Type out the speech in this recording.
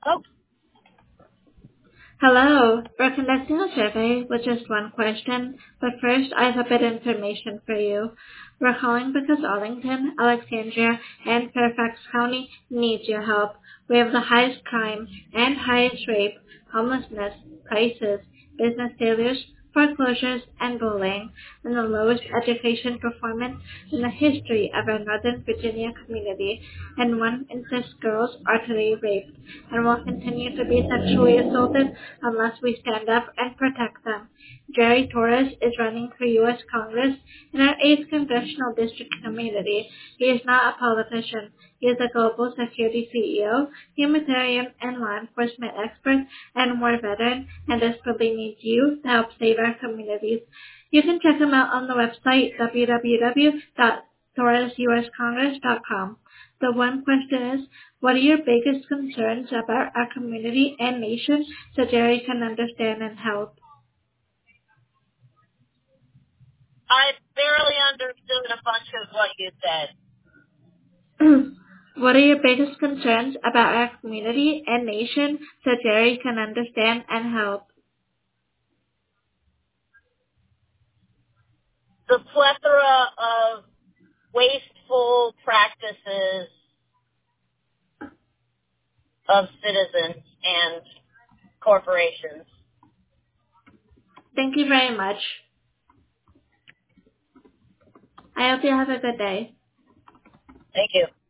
Oh, Hello. We're conducting a survey with just one question, but first I have a bit of information for you. We're calling because Arlington, Alexandria, and Fairfax County needs your help. We have the highest crime and highest rape, homelessness, prices, business failures, foreclosures, and bullying, and the lowest education performance in the history of our Northern Virginia community, and 1 in 6 girls are today raped and will continue to be sexually assaulted unless we stand up and protect them. Jerry Torres is running for U.S. Congress in our 8th Congressional District community. He is not a politician. He is a global security CEO, humanitarian and law enforcement expert, and war veteran, and desperately needs you to help save our communities. You can check him out on the website www.torresuscongress.com. The one question is, what are your biggest concerns about our community and nation so Jerry can understand and help? I barely understood a bunch of what you said. What are your biggest concerns about our community and nation so Jerry can understand and help? The plethora of wasteful practices of citizens and corporations. Thank you very much. I hope you have a good day. Thank you.